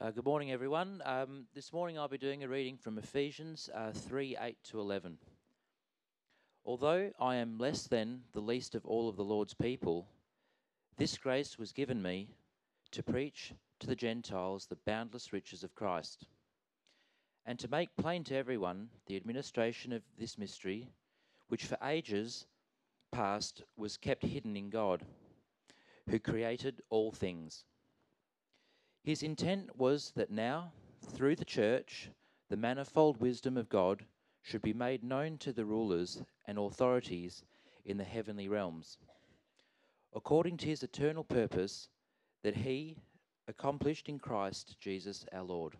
Good morning, everyone. This morning I'll be doing a reading from Ephesians 3:8-11. Although I am less than the least of all of the Lord's people, this grace was given me to preach to the Gentiles the boundless riches of Christ, and to make plain to everyone the administration of this mystery, which for ages past was kept hidden in God, who created all things. His intent was that now, through the church, the manifold wisdom of God should be made known to the rulers and authorities in the heavenly realms, according to his eternal purpose that he accomplished in Christ Jesus our Lord.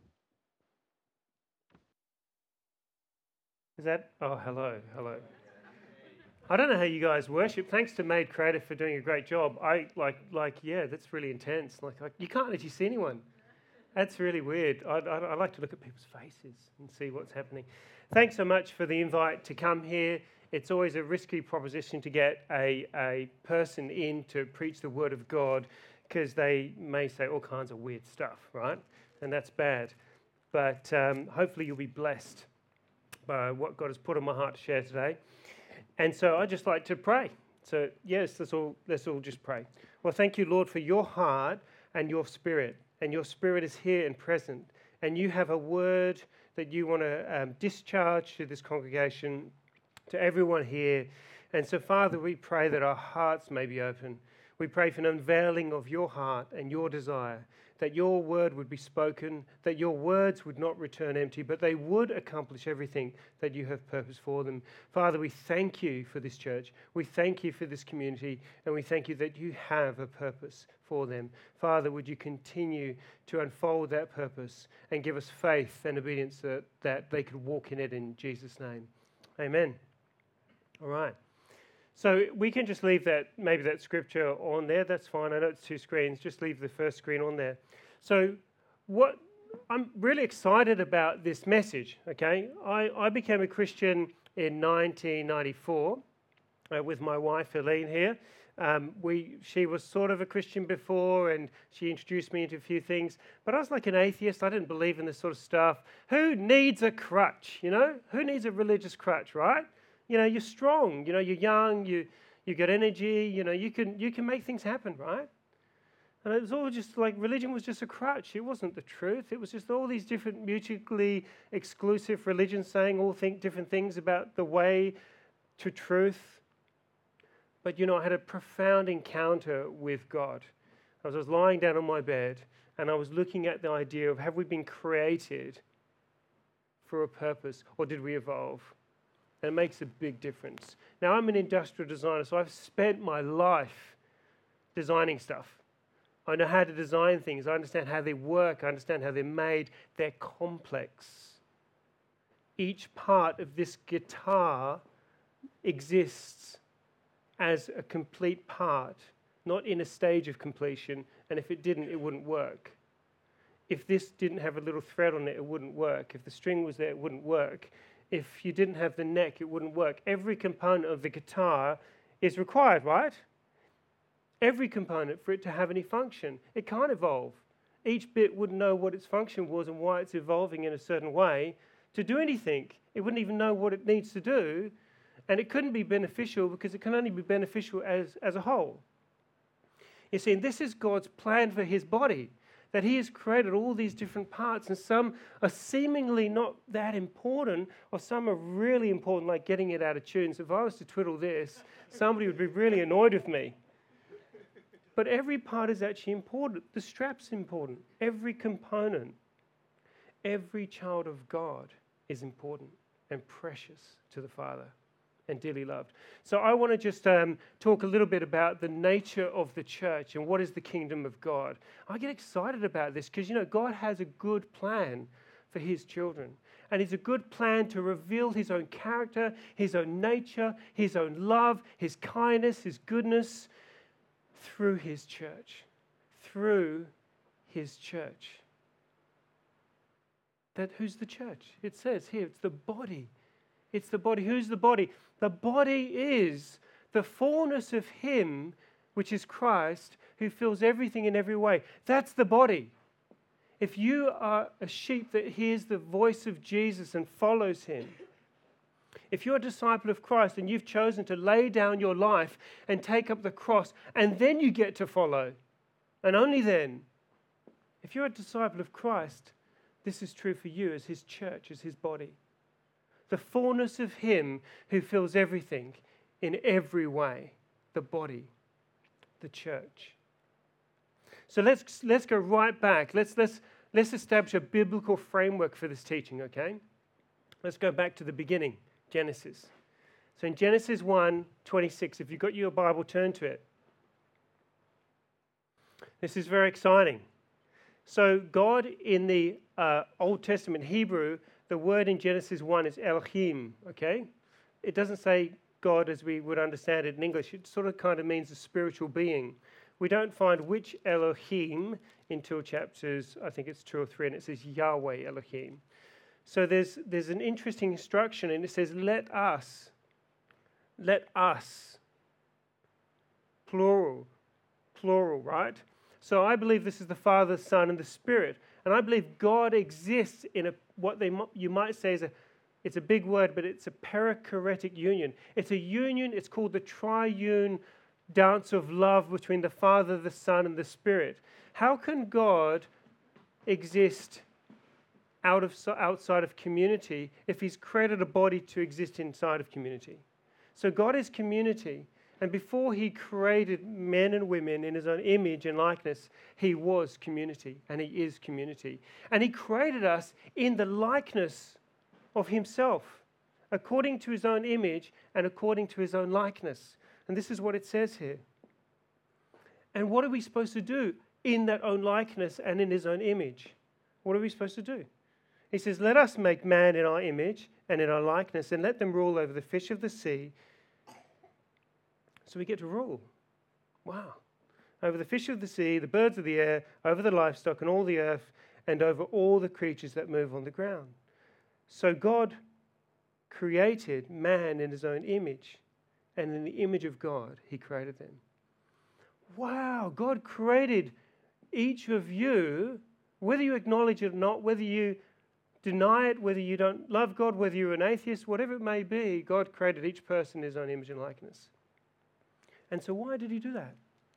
Is that? Oh, hello. I don't know how you guys worship. Thanks to Made Creative for doing a great job. Yeah, that's really intense. Like you can't actually see anyone. That's really weird. I like to look at people's faces and see what's happening. Thanks so much for the invite to come here. It's always a risky proposition to get a person in to preach the Word of God because they may say all kinds of weird stuff, right? And that's bad. But hopefully you'll be blessed by what God has put on my heart to share today. And so I'd just like to pray. So yes, let's all just pray. Well, thank you, Lord, for your heart and your spirit. And your spirit is here and present. And you have a word that you want to discharge to this congregation, to everyone here. And so, Father, we pray that our hearts may be open. We pray for an unveiling of your heart and your desire, that your word would be spoken, that your words would not return empty, but they would accomplish everything that you have purpose for them. Father, we thank you for this church. We thank you for this community, and we thank you that you have a purpose for them. Father, would you continue to unfold that purpose and give us faith and obedience that they could walk in it in Jesus' name. Amen. All right. So we can just leave maybe that scripture on there. That's fine. I know it's two screens. Just leave the first screen on there. So I'm really excited about this message, okay? I became a Christian in 1994 with my wife, Helene, here. She was sort of a Christian before, and she introduced me into a few things. But I was like an atheist. I didn't believe in this sort of stuff. Who needs a crutch, Who needs a religious crutch, right? You're strong, you're young, you got energy, you can make things happen, right? And it was all just like religion was just a crutch. It wasn't the truth. It was just all these different mutually exclusive religions saying all different things about the way to truth. But, I had a profound encounter with God. I was lying down on my bed and I was looking at the idea of, have we been created for a purpose, or did we evolve? And it makes a big difference. Now, I'm an industrial designer, so I've spent my life designing stuff. I know how to design things. I understand how they work. I understand how they're made. They're complex. Each part of this guitar exists as a complete part, not in a stage of completion. And if it didn't, it wouldn't work. If this didn't have a little thread on it, it wouldn't work. If the string was there, it wouldn't work. If you didn't have the neck, it wouldn't work. Every component of the guitar is required, right? Every component for it to have any function. It can't evolve. Each bit wouldn't know what its function was and why it's evolving in a certain way to do anything. It wouldn't even know what it needs to do, and it couldn't be beneficial because it can only be beneficial as a whole. You see, and this is God's plan for his body, that he has created all these different parts, and some are seemingly not that important, or some are really important, like getting it out of tune. So if I was to twiddle this, somebody would be really annoyed with me. But every part is actually important. The strap's important. Every component, every child of God is important and precious to the Father and dearly loved. So I want to just talk a little bit about the nature of the church and what is the kingdom of God. I get excited about this because, God has a good plan for his children. And it's a good plan to reveal his own character, his own nature, his own love, his kindness, his goodness through his church. Through his church. Who's the church? It says here, it's the body. It's the body. Who's the body? The body is the fullness of him, which is Christ, who fills everything in every way. That's the body. if you are a sheep that hears the voice of Jesus and follows him, if you're a disciple of Christ and you've chosen to lay down your life and take up the cross, and then you get to follow, and only then, if you're a disciple of Christ, this is true for you as his church, as his body. The fullness of him who fills everything in every way, the body, the church. So let's go right back. Let's establish a biblical framework for this teaching, okay? Let's go back to the beginning, Genesis. So in Genesis 1:26, if you've got your Bible, turn to it. This is very exciting. So God in the Old Testament Hebrew, the word in Genesis 1 is Elohim, okay? It doesn't say God as we would understand it in English. It sort of kind of means a spiritual being. We don't find which Elohim until chapters, I think it's 2 or 3, and it says Yahweh Elohim. So there's an interesting instruction, and it says, let us, plural, right? So I believe this is the Father, Son, and the Spirit. And I believe God exists in you might say it's a big word, but it's a perichoretic union. It's a union, it's called the triune dance of love between the Father, the Son, and the Spirit. How can God exist outside of community if he's created a body to exist inside of community? So God is community. And before he created men and women in his own image and likeness, he was community, and he is community. And he created us in the likeness of himself, according to his own image and according to his own likeness. And this is what it says here. And what are we supposed to do in that own likeness and in his own image? What are we supposed to do? He says, let us make man in our image and in our likeness, and let them rule over the fish of the sea. So we get to rule. Wow. Over the fish of the sea, the birds of the air, over the livestock and all the earth, and over all the creatures that move on the ground. So God created man in his own image, and in the image of God, he created them. Wow, God created each of you, whether you acknowledge it or not, whether you deny it, whether you don't love God, whether you're an atheist, whatever it may be, God created each person in his own image and likeness. And so why did he do that?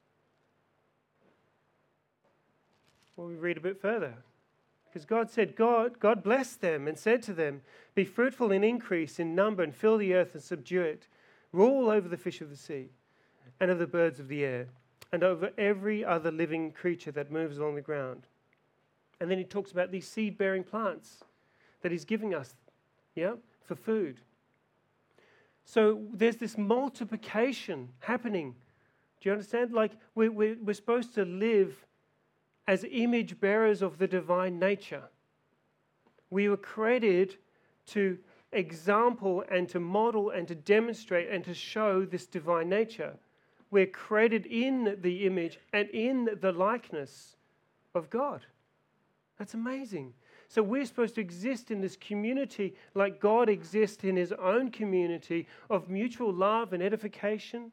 Well, we read a bit further. Because God said, God blessed them and said to them, be fruitful and increase in number and fill the earth and subdue it. Rule over the fish of the sea and over the birds of the air and over every other living creature that moves along the ground. And then he talks about these seed-bearing plants that he's giving us, for food. So there's this multiplication happening. Do you understand? Like we're supposed to live as image bearers of the divine nature. We were created to example and to model and to demonstrate and to show this divine nature. We're created in the image and in the likeness of God. That's amazing. So we're supposed to exist in this community like God exists in his own community of mutual love and edification,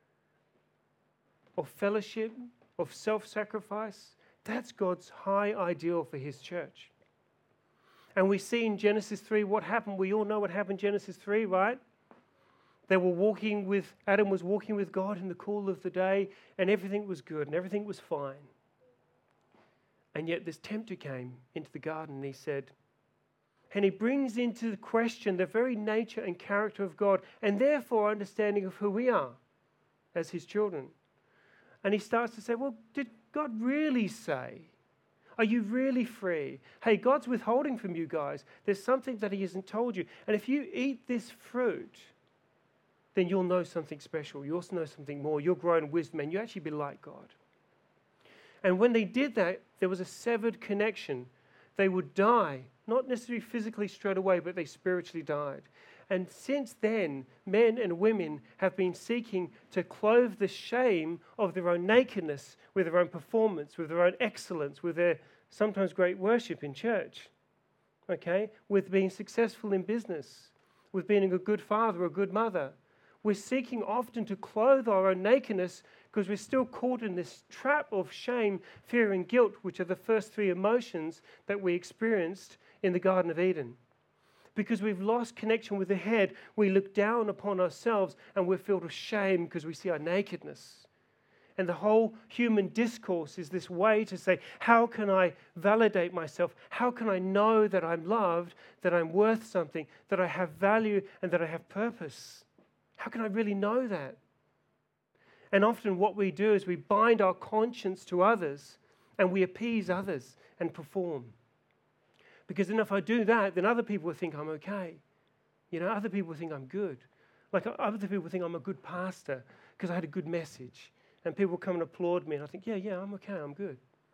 of fellowship, of self-sacrifice. That's God's high ideal for his church. And we see in Genesis 3 what happened. We all know what happened in Genesis 3, right? Adam was walking with God in the cool of the day, and everything was good and everything was fine. And yet this tempter came into the garden and he said, and he brings into question the very nature and character of God and therefore our understanding of who we are as his children. And he starts to say, well, did God really say? Are you really free? Hey, God's withholding from you guys. There's something that he hasn't told you. And if you eat this fruit, then you'll know something special. You'll also know something more. You'll grow in wisdom and you'll actually be like God. And when they did that, there was a severed connection. They would die, not necessarily physically straight away, but they spiritually died. And since then, men and women have been seeking to clothe the shame of their own nakedness with their own performance, with their own excellence, with their sometimes great worship in church, with being successful in business, with being a good father or a good mother. We're seeking often to clothe our own nakedness because we're still caught in this trap of shame, fear, and guilt, which are the first three emotions that we experienced in the Garden of Eden. Because we've lost connection with the head, we look down upon ourselves and we're filled with shame because we see our nakedness. And the whole human discourse is this way to say, how can I validate myself? How can I know that I'm loved, that I'm worth something, that I have value, and that I have purpose? How can I really know that? And often what we do is we bind our conscience to others and we appease others and perform. Because then if I do that, then other people will think I'm okay. Other people think I'm good. Like other people think I'm a good pastor because I had a good message. And people come and applaud me and I think, yeah, I'm okay, I'm good.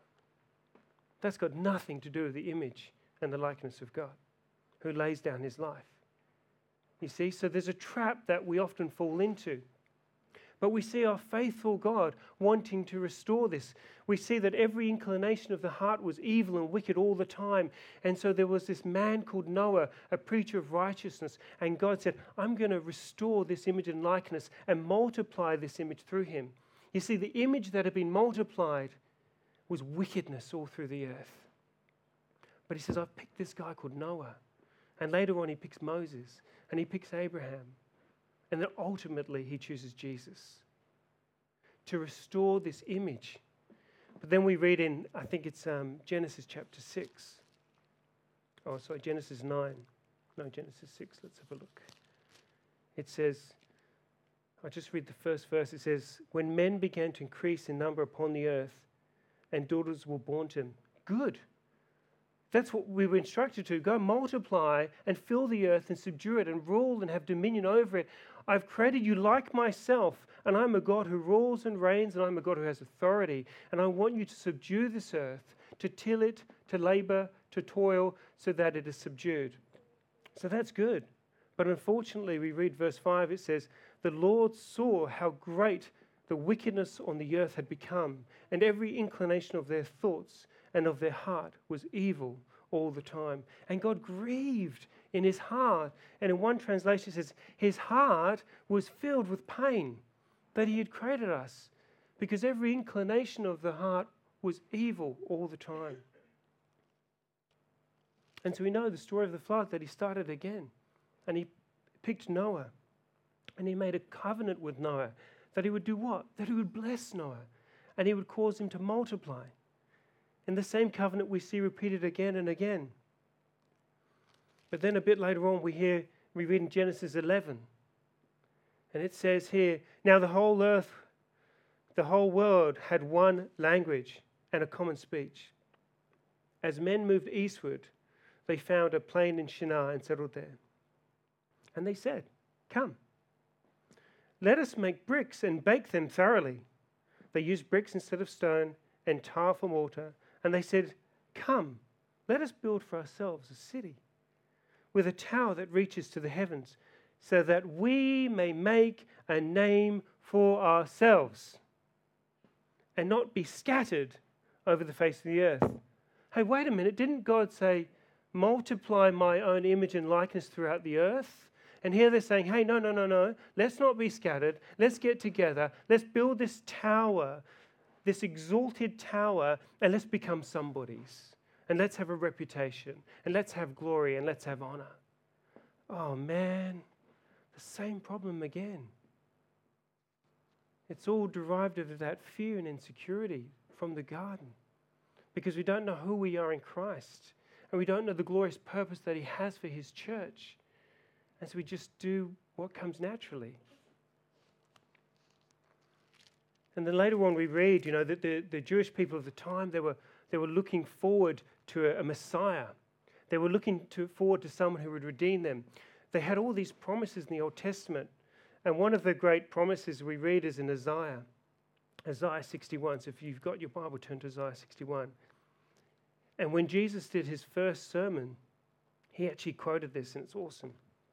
That's got nothing to do with the image and the likeness of God, who lays down his life. You see, so there's a trap that we often fall into. But we see our faithful God wanting to restore this. We see that every inclination of the heart was evil and wicked all the time. And so there was this man called Noah, a preacher of righteousness. And God said, I'm going to restore this image and likeness and multiply this image through him. You see, the image that had been multiplied was wickedness all through the earth. But he says, I've picked this guy called Noah. And later on he picks Moses and he picks Abraham. And then ultimately he chooses Jesus to restore this image. But then we read in, I think it's Genesis chapter 6. Oh, sorry, Genesis 9. No, Genesis 6. Let's have a look. It says, I'll just read the first verse. It says, when men began to increase in number upon the earth and daughters were born to him. Good. That's what we were instructed to. Go multiply and fill the earth and subdue it and rule and have dominion over it. I've created you like myself, and I'm a God who rules and reigns, and I'm a God who has authority. And I want you to subdue this earth, to till it, to labor, to toil, so that it is subdued. So that's good. But unfortunately, we read verse 5, it says, the Lord saw how great the wickedness on the earth had become, and every inclination of their thoughts and of their heart was evil all the time. And God grieved in his heart. And in one translation it says, his heart was filled with pain that he had created us, because every inclination of the heart was evil all the time. And so we know the story of the flood, that he started again. And he picked Noah. And he made a covenant with Noah that he would do what? That he would bless Noah. And he would cause him to multiply. And the same covenant we see repeated again and again. But then a bit later on we read in Genesis 11. And it says here, now the whole world had one language and a common speech. As men moved eastward, they found a plain in Shinar and settled there. And they said, come, let us make bricks and bake them thoroughly. They used bricks instead of stone and tar for mortar. And they said, come, let us build for ourselves a city with a tower that reaches to the heavens, so that we may make a name for ourselves and not be scattered over the face of the earth. Hey, wait a minute. Didn't God say, multiply my own image and likeness throughout the earth? And here they're saying, hey, no. Let's not be scattered. Let's get together. Let's build this tower, this exalted tower, and let's become somebodies. And let's have a reputation. And let's have glory. And let's have honor. Oh, man. The same problem again. It's all derived out of that fear and insecurity from the garden. Because we don't know who we are in Christ. And we don't know the glorious purpose that he has for his church. And so we just do what comes naturally. And then later on we read, that the Jewish people of the time, they were looking forward to a Messiah. They were looking forward to someone who would redeem them. They had all these promises in the Old Testament. And one of the great promises we read is in Isaiah 61. So if you've got your Bible, turn to Isaiah 61. And when Jesus did his first sermon, he actually quoted this, and it's awesome.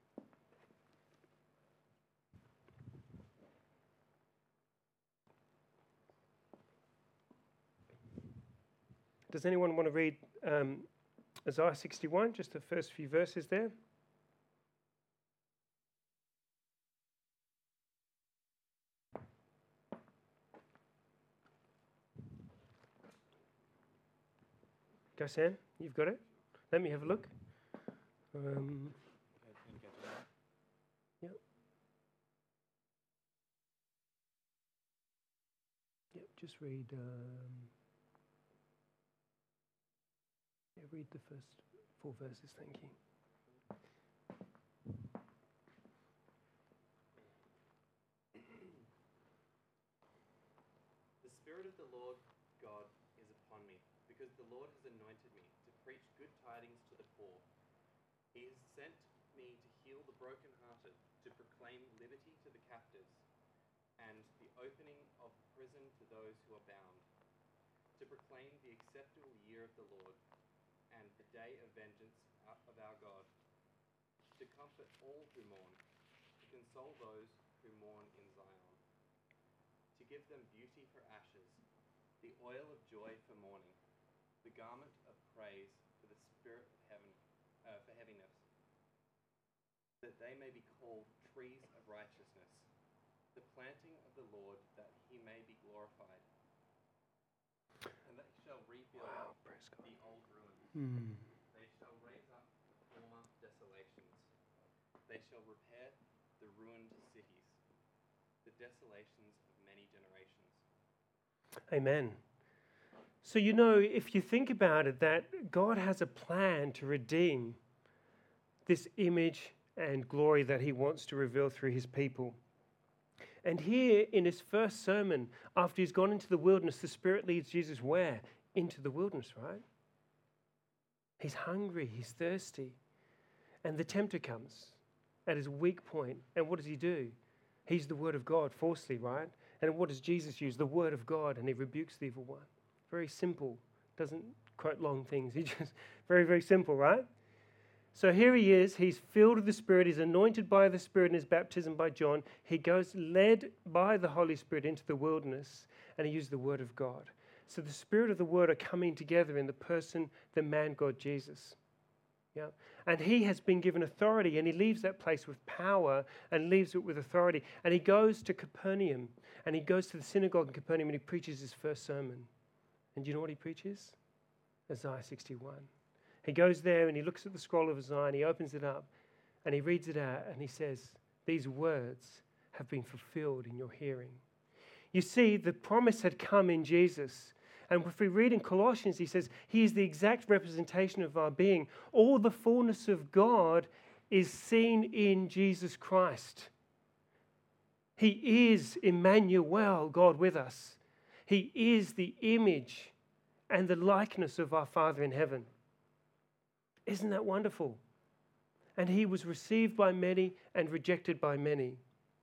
Does anyone want to read Isaiah 61, just the first few verses there? Go, Sam. You've got it. Let me have a look. Yep. Yep. Just read. Read the first 4 verses. Thank you. The Spirit of the Lord God is upon me, because the Lord has anointed me to preach good tidings to the poor. He has sent me to heal the brokenhearted, to proclaim liberty to the captives, and the opening of prison to those who are bound, to proclaim the acceptable year of the Lord, and the day of vengeance of our God, to comfort all who mourn, to console those who mourn in Zion, to give them beauty for ashes, the oil of joy for mourning, the garment of praise for the spirit of for heaviness, that they may be called trees of righteousness, the planting of the Lord, that he may be glorified. And they shall rebuild the old ruins. They shall raise up the former desolations. They shall repair the ruined cities, the desolations of many generations. Amen. So, if you think about it, that God has a plan to redeem this image and glory that he wants to reveal through his people. And here in his first sermon, after he's gone into the wilderness, the Spirit leads Jesus where? Into the wilderness, right? He's hungry, he's thirsty. And the tempter comes at his weak point. And what does he do? He's the word of God, falsely, right? And what does Jesus use? The word of God, and he rebukes the evil one. Very simple. Doesn't quote long things. He just, very, very simple, right? So here he is. He's filled with the Spirit. He's anointed by the Spirit in his baptism by John. He goes led by the Holy Spirit into the wilderness, and he used the word of God. So the Spirit of the Word are coming together in the person, the man, God, Jesus. Yeah, and he has been given authority, and he leaves that place with power and leaves it with authority. And he goes to Capernaum, and he goes to the synagogue in Capernaum, and he preaches his first sermon. And do you know what he preaches? Isaiah 61. He goes there and he looks at the scroll of Isaiah, and he opens it up, and he reads it out, and he says, "These words have been fulfilled in your hearing." You see, the promise had come in Jesus. And if we read in Colossians, he says, he is the exact representation of our being. All the fullness of God is seen in Jesus Christ. He is Emmanuel, God with us. He is the image and the likeness of our Father in heaven. Isn't that wonderful? And he was received by many and rejected by many.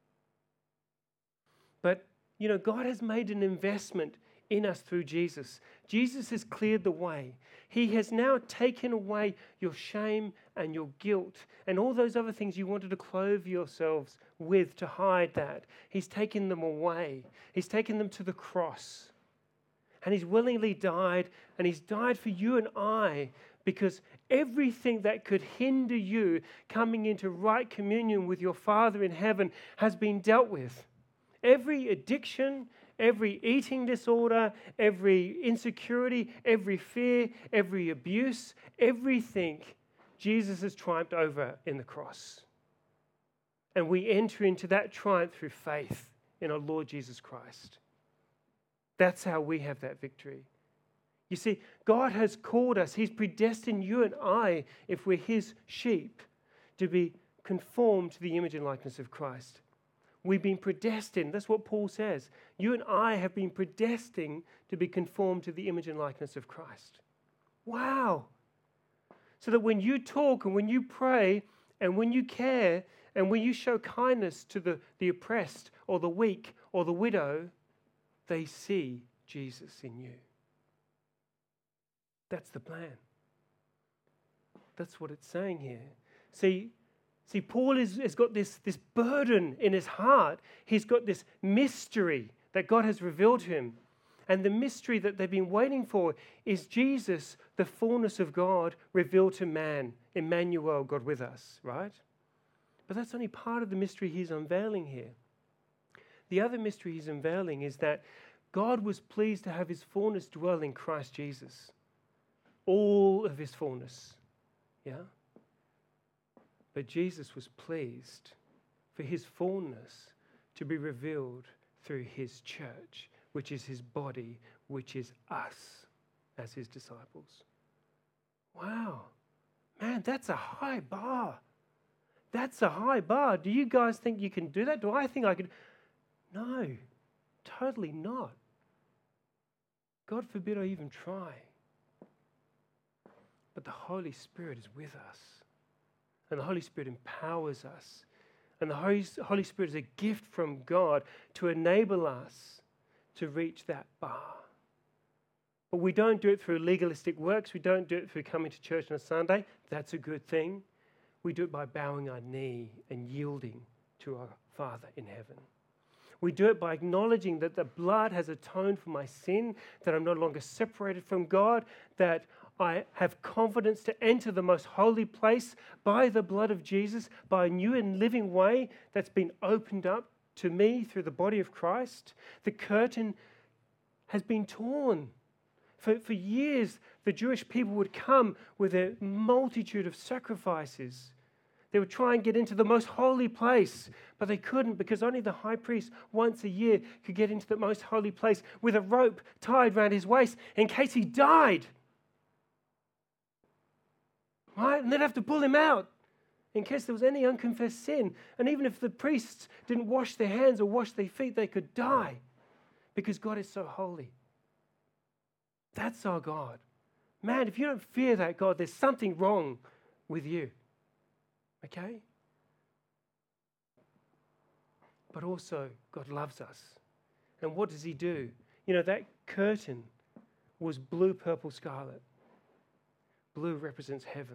But, God has made an investment in us through Jesus. Jesus has cleared the way. He has now taken away your shame and your guilt and all those other things you wanted to clothe yourselves with to hide that. He's taken them away. He's taken them to the cross. And he's willingly died, and he's died for you and I, because everything that could hinder you coming into right communion with your Father in heaven has been dealt with. Every addiction, every eating disorder, every insecurity, every fear, every abuse, everything Jesus has triumphed over in the cross. And we enter into that triumph through faith in our Lord Jesus Christ. That's how we have that victory. You see, God has called us. He's predestined you and I, if we're his sheep, to be conformed to the image and likeness of Christ. We've been predestined. That's what Paul says. You and I have been predestined to be conformed to the image and likeness of Christ. Wow. So that when you talk and when you pray and when you care and when you show kindness to the oppressed or the weak or the widow, they see Jesus in you. That's the plan. That's what it's saying here. See, Paul has got this burden in his heart. He's got this mystery that God has revealed to him. And the mystery that they've been waiting for is Jesus, the fullness of God, revealed to man. Emmanuel, God with us, right? But that's only part of the mystery he's unveiling here. The other mystery he's unveiling is that God was pleased to have his fullness dwell in Christ Jesus. all of his fullness. Yeah? But Jesus was pleased for his fullness to be revealed through his church, which is his body, which is us as his disciples. Wow. Man, that's a high bar. That's a high bar. Do you guys think you can do that? Do I think I could? No, totally not. God forbid I even try. But the Holy Spirit is with us. And the Holy Spirit empowers us. And the Holy Spirit is a gift from God to enable us to reach that bar. But we don't do it through legalistic works. We don't do it through coming to church on a Sunday. That's a good thing. We do it by bowing our knee and yielding to our Father in heaven. We do it by acknowledging that the blood has atoned for my sin, that I'm no longer separated from God, that I have confidence to enter the most holy place by the blood of Jesus, by a new and living way that's been opened up to me through the body of Christ. The curtain has been torn. For years, the Jewish people would come with a multitude of sacrifices. They would try and get into the most holy place, but they couldn't because only the high priest once a year could get into the most holy place with a rope tied around his waist in case he died. Right? And they'd have to pull him out in case there was any unconfessed sin. And even if the priests didn't wash their hands or wash their feet, they could die because God is so holy. That's our God. Man, if you don't fear that God, there's something wrong with you. Okay? But also, God loves us. And what does he do? You know, that curtain was blue, purple, scarlet. Blue represents heaven.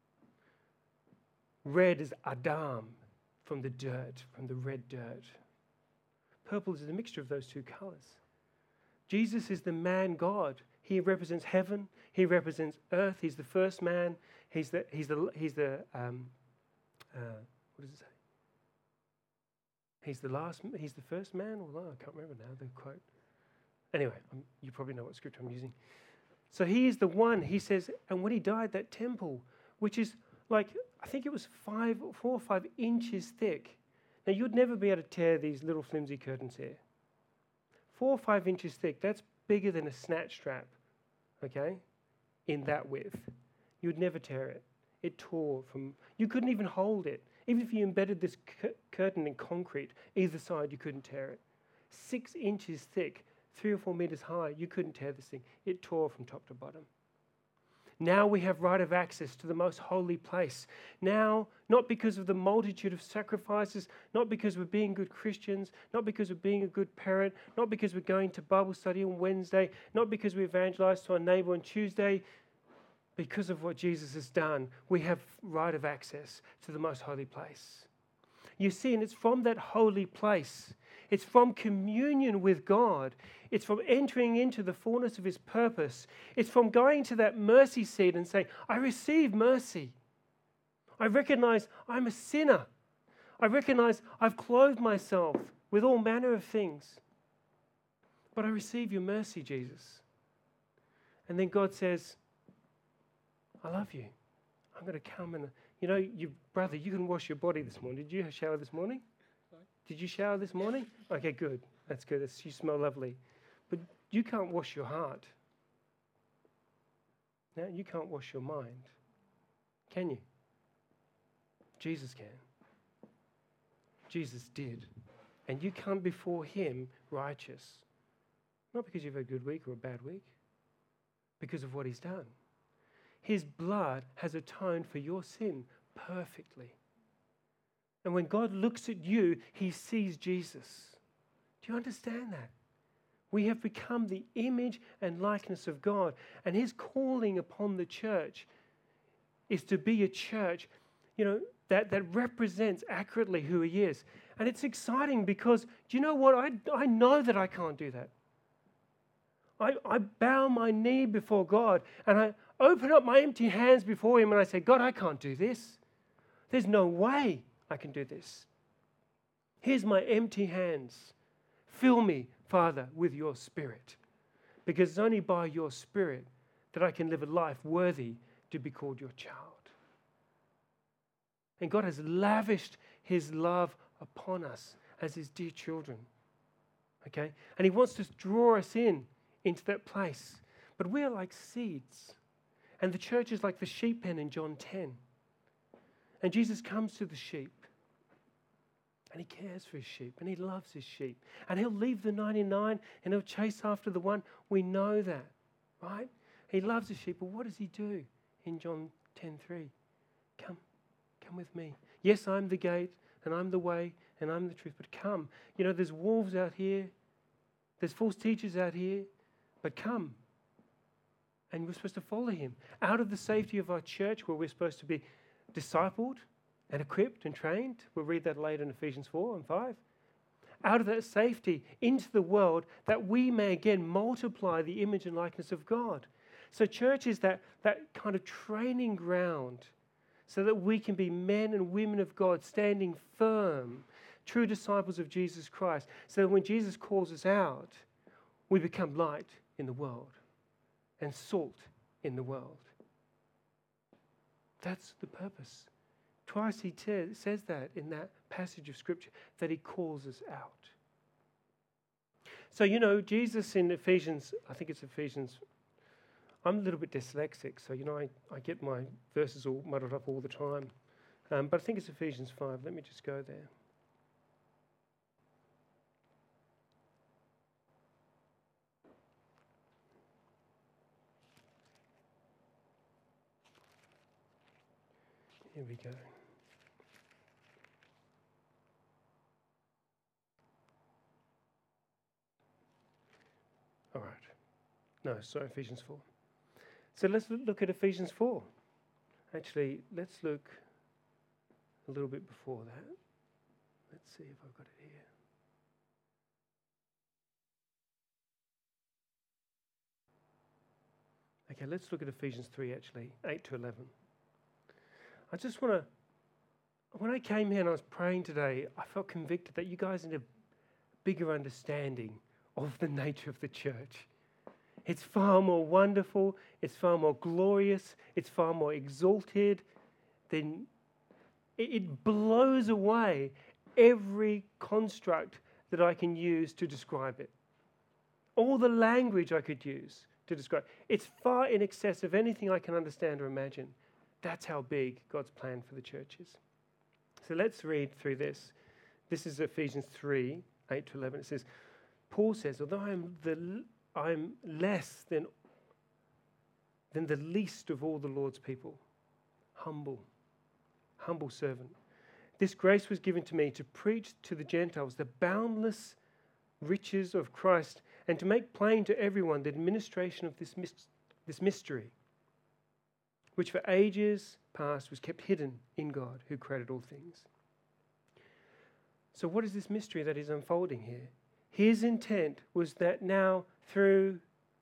Red is Adam, from the dirt, from the red dirt. Purple is a mixture of those two colors. Jesus is the man God. He represents heaven. He represents earth. He's the first man. He's the what does it say? He's the last. He's the first man. Well, I can't remember now the quote. Anyway, you probably know what scripture I'm using. So he is the one. He says, and when he died, that temple, which is like, I think it was 4 or 5 inches thick. Now you'd never be able to tear these little flimsy curtains here. 4 or 5 inches thick. That's bigger than a snatch strap. Okay, in that width, you'd never tear it. It tore from. You couldn't even hold it. Even if you embedded this curtain in concrete, either side, you couldn't tear it. 6 inches thick, 3 or 4 meters high, you couldn't tear this thing. It tore from top to bottom. Now we have right of access to the most holy place. Now, not because of the multitude of sacrifices, not because we're being good Christians, not because we're being a good parent, not because we're going to Bible study on Wednesday, not because we evangelize to our neighbor on Tuesday. Because of what Jesus has done, we have right of access to the most holy place. You see, and it's from that holy place. It's from communion with God. It's from entering into the fullness of his purpose. It's from going to that mercy seat and saying, I receive mercy. I recognize I'm a sinner. I recognize I've clothed myself with all manner of things. But I receive your mercy, Jesus. And then God says, I love you. I'm going to come and, you know, brother, you can wash your body this morning. Did you shower this morning? Did you shower this morning? Okay, good. That's good. You smell lovely. But you can't wash your heart. No, you can't wash your mind. Can you? Jesus can. Jesus did. And you come before him righteous. Not because you've had a good week or a bad week. Because of what he's done. His blood has atoned for your sin perfectly. And when God looks at you, he sees Jesus. Do you understand that? We have become the image and likeness of God. And his calling upon the church is to be a church, you know, that represents accurately who he is. And it's exciting because, do you know what? I know that I can't do that. I bow my knee before God and I open up my empty hands before him and I say, God, I can't do this. There's no way I can do this. Here's my empty hands. Fill me, Father, with your Spirit. Because it's only by your Spirit that I can live a life worthy to be called your child. And God has lavished his love upon us as his dear children. Okay? And he wants to draw us into that place. But we are like seeds. And the church is like the sheep pen in John 10. And Jesus comes to the sheep. And he cares for his sheep. And he loves his sheep. And he'll leave the 99 and he'll chase after the one. We know that. Right? He loves his sheep. But what does he do in John 10:3? Come with me. Yes, I'm the gate and I'm the way and I'm the truth. But come. You know, there's wolves out here. There's false teachers out here. But come. And we're supposed to follow him. Out of the safety of our church where we're supposed to be discipled and equipped and trained. We'll read that later in Ephesians 4 and 5. Out of that safety into the world that we may again multiply the image and likeness of God. So church is that kind of training ground so that we can be men and women of God standing firm, true disciples of Jesus Christ, so that when Jesus calls us out, we become light in the world and salt in the world. That's the purpose. Twice he says that in that passage of Scripture, that he calls us out. So, you know, Jesus in Ephesians, I think it's Ephesians, I'm a little bit dyslexic, so, you know, I get my verses all muddled up all the time. But I think it's Ephesians 5. Let me just go there. Here we go. All right. No, sorry, Ephesians 4. So let's look at Ephesians 4. Actually, let's look a little bit before that. Let's see if I've got it here. Okay, let's look at Ephesians 3, actually, 8 to 11. I just want to, when I came here and I was praying today, I felt convicted that you guys need a bigger understanding of the nature of the church. It's far more wonderful, it's far more glorious, it's far more exalted. Then it blows away every construct that I can use to describe it. All the language I could use to describe it. It's far in excess of anything I can understand or imagine. That's how big God's plan for the church is. So let's read through this. This is Ephesians 3, 8 to 11. It says, Paul says, although I'm less than the least of all the Lord's people, humble servant. This grace was given to me to preach to the Gentiles the boundless riches of Christ and to make plain to everyone the administration of this mystery, which for ages past was kept hidden in God, who created all things. So what is this mystery that is unfolding here? His intent was that now through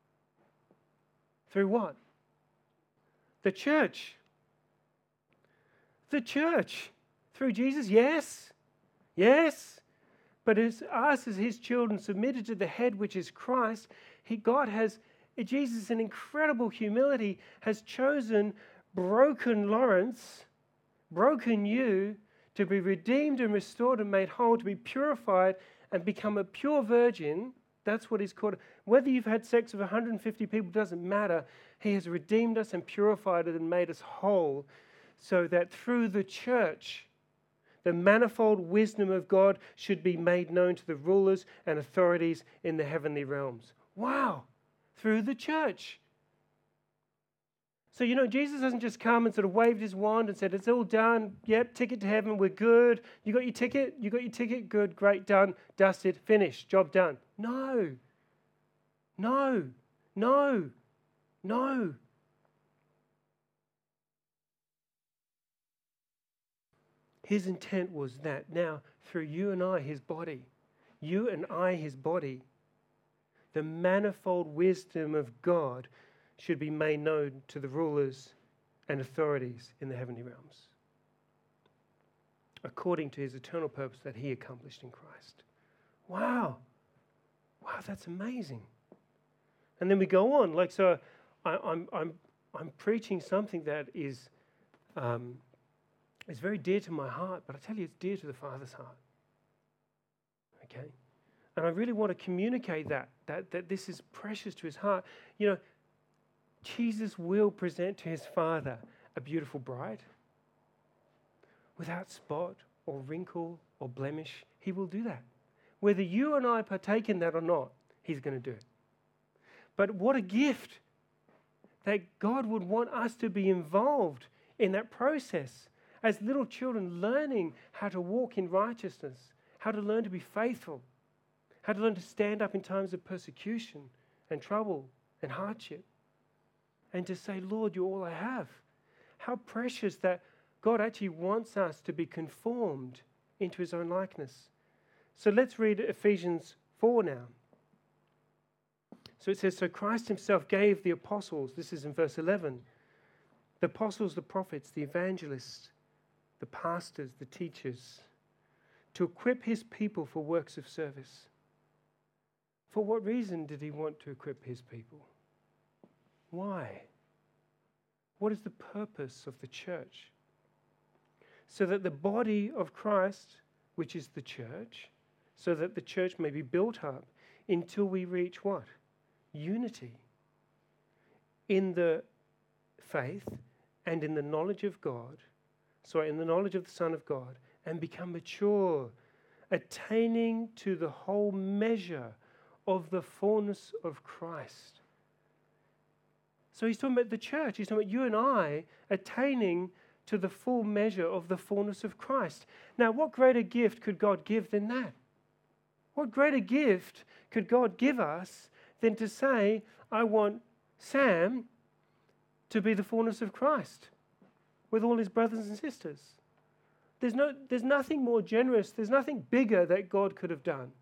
what? The church. The church. Through Jesus, yes. Yes. But as us, as his children, submitted to the head, which is Christ, Jesus, in incredible humility, has chosen broken Lawrence, broken you, to be redeemed and restored and made whole, to be purified and become a pure virgin. That's what he's called. Whether you've had sex with 150 people doesn't matter. He has redeemed us and purified us and made us whole, so that through the church, the manifold wisdom of God should be made known to the rulers and authorities in the heavenly realms. Wow! Through the church. So, you know, Jesus doesn't just come and sort of waved his wand and said, it's all done. Yep, ticket to heaven, we're good. You got your ticket? You got your ticket? Good, great, done, dusted, finished, job done. No. No. No. No. His intent was that now, through you and I, his body, the manifold wisdom of God should be made known to the rulers and authorities in the heavenly realms, according to his eternal purpose that he accomplished in Christ. Wow. Wow, that's amazing. And then we go on. So I'm preaching something that is very dear to my heart, but I tell you, it's dear to the Father's heart. Okay? And I really want to communicate that this is precious to his heart. You know, Jesus will present to his Father a beautiful bride without spot or wrinkle or blemish. He will do that. Whether you and I partake in that or not, he's going to do it. But what a gift that God would want us to be involved in that process as little children, learning how to walk in righteousness, how to learn to be faithful, how to learn to stand up in times of persecution and trouble and hardship, and to say, Lord, you're all I have. How precious that God actually wants us to be conformed into his own likeness. So let's read Ephesians 4 now. So it says, so Christ himself gave the apostles, this is in verse 11, the apostles, the prophets, the evangelists, the pastors, the teachers, to equip his people for works of service. For what reason did he want to equip his people? Why? What is the purpose of the church? So that the body of Christ, which is the church, so that the church may be built up until we reach what? Unity in the faith and in the knowledge of God, in the knowledge of the Son of God, and become mature, attaining to the whole measure of the fullness of Christ. So he's talking about the church. He's talking about you and I attaining to the full measure of the fullness of Christ. Now, what greater gift could God give than that? What greater gift could God give us than to say, I want Sam to be the fullness of Christ with all his brothers and sisters? There's nothing more generous, there's nothing bigger that God could have done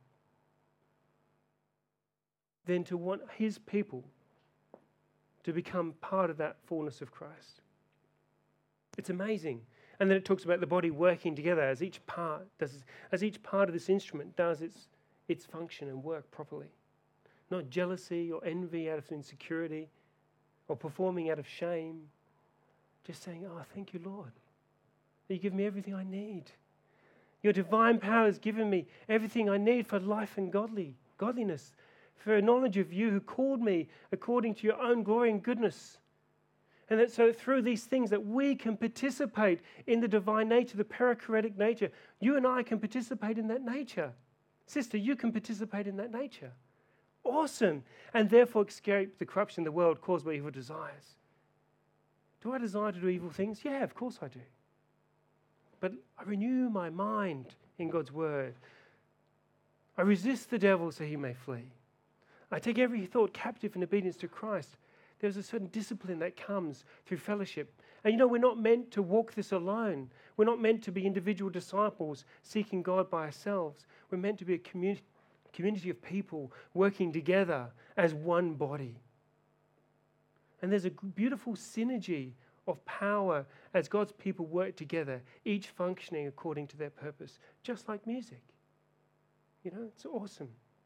than to want his people to become part of that fullness of Christ. It's amazing. And then it talks about the body working together as each part of this instrument does its function and work properly. Not jealousy or envy out of insecurity or performing out of shame. Just saying, oh, thank you, Lord. You give me everything I need. Your divine power has given me everything I need for life and godliness, for a knowledge of you who called me according to your own glory and goodness. And that so through these things that we can participate in the divine nature, the perichoretic nature. You and I can participate in that nature. Sister, you can participate in that nature. Awesome. And therefore escape the corruption of the world caused by evil desires. Do I desire to do evil things? Yeah, of course I do. But I renew my mind in God's word. I resist the devil so he may flee. I take every thought captive in obedience to Christ. There's a certain discipline that comes through fellowship. And we're not meant to walk this alone. We're not meant to be individual disciples seeking God by ourselves. We're meant to be a community of people working together as one body. And there's a beautiful synergy of power as God's people work together, each functioning according to their purpose, just like music. It's awesome.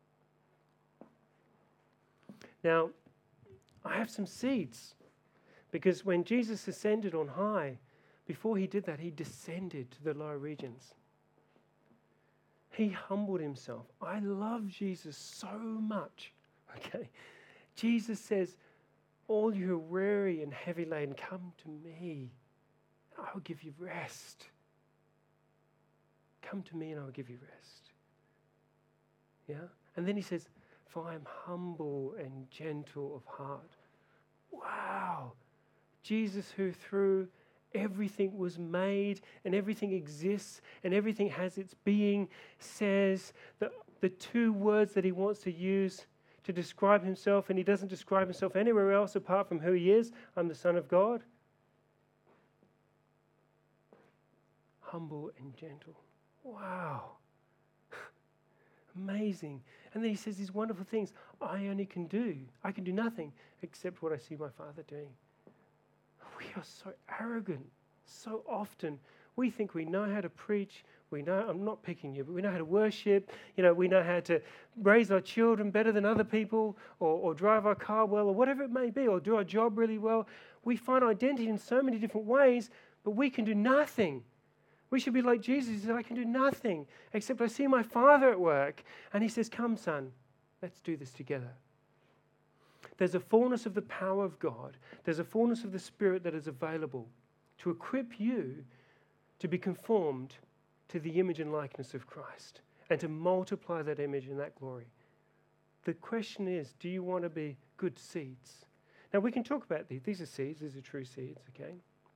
Now, I have some seeds, because when Jesus ascended on high, before he did that, he descended to the lower regions. He humbled himself. I love Jesus so much. Okay, Jesus says, all you who are weary and heavy laden, come to me, and I will give you rest. Come to me and I will give you rest. Yeah? And then he says, for I am humble and gentle of heart. Wow. Jesus, who through everything was made and everything exists and everything has its being, says that the two words that he wants to use to describe himself, and he doesn't describe himself anywhere else apart from who he is. I'm the Son of God. Humble and gentle. Wow. Amazing. And then he says these wonderful things. I can do nothing except what I see my Father doing. We are so arrogant. So often We think we know how to preach. We know, I'm not picking you, but we know how to worship. We know how to raise our children better than other people, or drive our car well, or whatever it may be, or do our job really well. We find identity in so many different ways, but we can do nothing. We should be like Jesus. He said, I can do nothing except I see my Father at work. And he says, come, son, let's do this together. There's a fullness of the power of God. There's a fullness of the Spirit that is available to equip you to be conformed to the image and likeness of Christ and to multiply that image and that glory. The question is, do you want to be good seeds? Now, we can talk about these. These are seeds. These are true seeds, okay?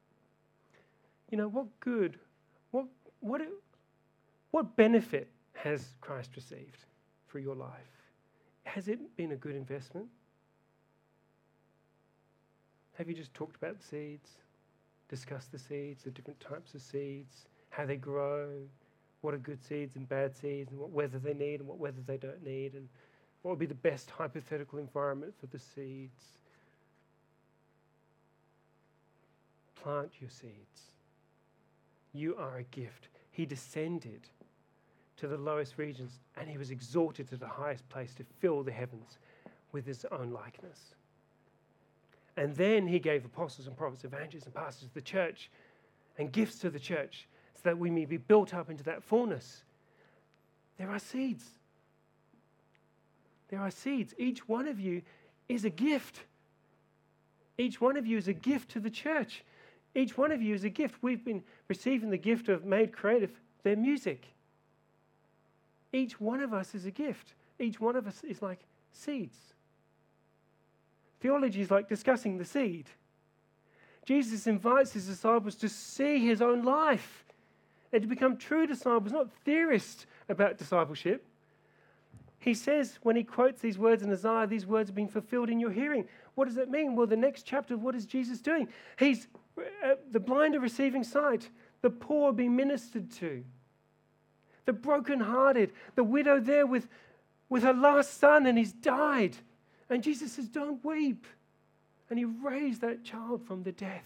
What benefit has Christ received for your life? Has it been a good investment? Have you just talked about the seeds, discussed the seeds, the different types of seeds, how they grow, what are good seeds and bad seeds, and what weather they need and what weather they don't need, and what would be the best hypothetical environment for the seeds? Plant your seeds. You are a gift. He descended to the lowest regions and he was exalted to the highest place to fill the heavens with his own likeness. And then he gave apostles and prophets, evangelists and pastors to the church and gifts to the church so that we may be built up into that fullness. There are seeds. There are seeds. Each one of you is a gift. Each one of you is a gift to the church. Each one of you is a gift. We've been receiving the gift of Made Creative, their music. Each one of us is a gift. Each one of us is like seeds. Theology is like discussing the seed. Jesus invites his disciples to see his own life and to become true disciples, not theorists about discipleship. He says, when he quotes these words in Isaiah, these words have been fulfilled in your hearing. What does that mean? Well, the next chapter, what is Jesus doing? He's the blind are receiving sight, the poor are being ministered to, the brokenhearted, the widow there with her last son and he's died. And Jesus says, don't weep. And he raised that child from the death.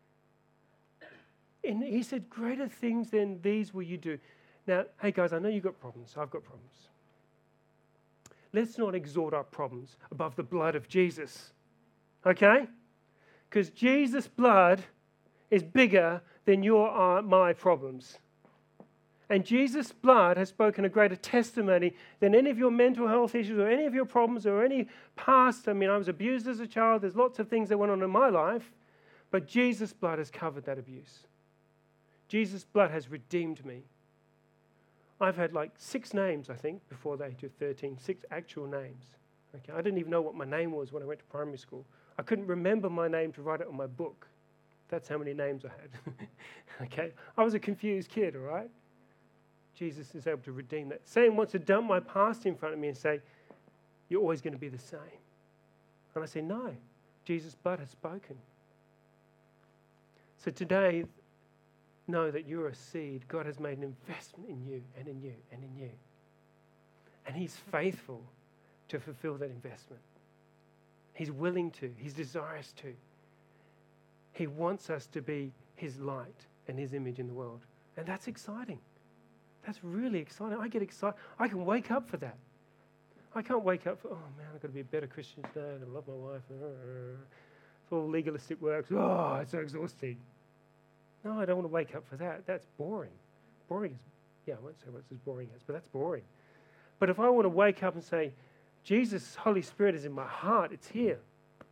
And he said, greater things than these will you do. Now, hey guys, I know you've got problems. I've got problems. Let's not exalt our problems above the blood of Jesus. Okay? Because Jesus' blood is bigger than my problems. And Jesus' blood has spoken a greater testimony than any of your mental health issues or any of your problems or any past. I mean, I was abused as a child. There's lots of things that went on in my life. But Jesus' blood has covered that abuse. Jesus' blood has redeemed me. I've had like 6 names, I think, before the age of 13. 6 actual names. Okay, I didn't even know what my name was when I went to primary school. I couldn't remember my name to write it on my book. That's how many names I had. Okay, I was a confused kid, all right? Jesus is able to redeem that. Satan wants to dump my past in front of me and say, you're always going to be the same. And I say, no, Jesus' blood has spoken. So today, know that you're a seed. God has made an investment in you and in you and in you. And he's faithful to fulfill that investment. He's willing to. He's desirous to. He wants us to be his light and his image in the world. And that's exciting. That's really exciting. I get excited. I can wake up for that. I can't wake up for, oh man, I've got to be a better Christian today. I've got to love my wife. It's all legalistic works. Oh, it's so exhausting. No, I don't want to wake up for that. That's boring. Boring is, yeah, I won't say what's as boring as, but that's boring. But if I want to wake up and say, Jesus, Holy Spirit is in my heart, it's here.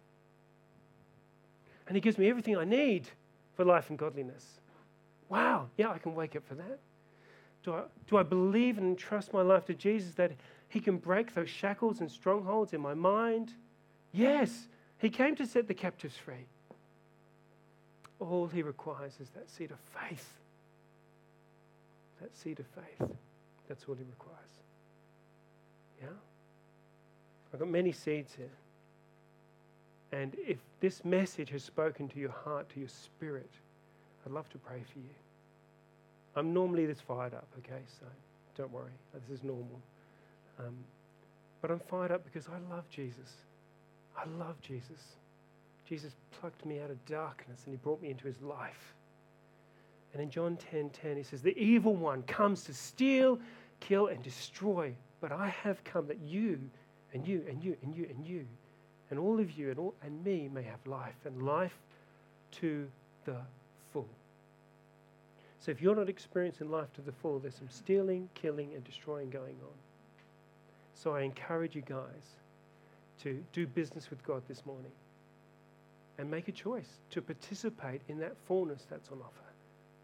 And he gives me everything I need for life and godliness. Wow, yeah, I can wake up for that. Do I believe and entrust my life to Jesus that he can break those shackles and strongholds in my mind? Yes, he came to set the captives free. All he requires is that seed of faith. That seed of faith. That's all he requires. Yeah? I've got many seeds here. And if this message has spoken to your heart, to your spirit, I'd love to pray for you. I'm normally this fired up, okay? So don't worry. This is normal. But I'm fired up because I love Jesus. I love Jesus. Jesus plucked me out of darkness and he brought me into his life. And in John 10:10, he says, the evil one comes to steal, kill, and destroy. But I have come that you, and you, and you, and you, and you, and all of you, and me may have life, and life to the full. So if you're not experiencing life to the full, there's some stealing, killing, and destroying going on. So I encourage you guys to do business with God this morning and make a choice to participate in that fullness that's on offer.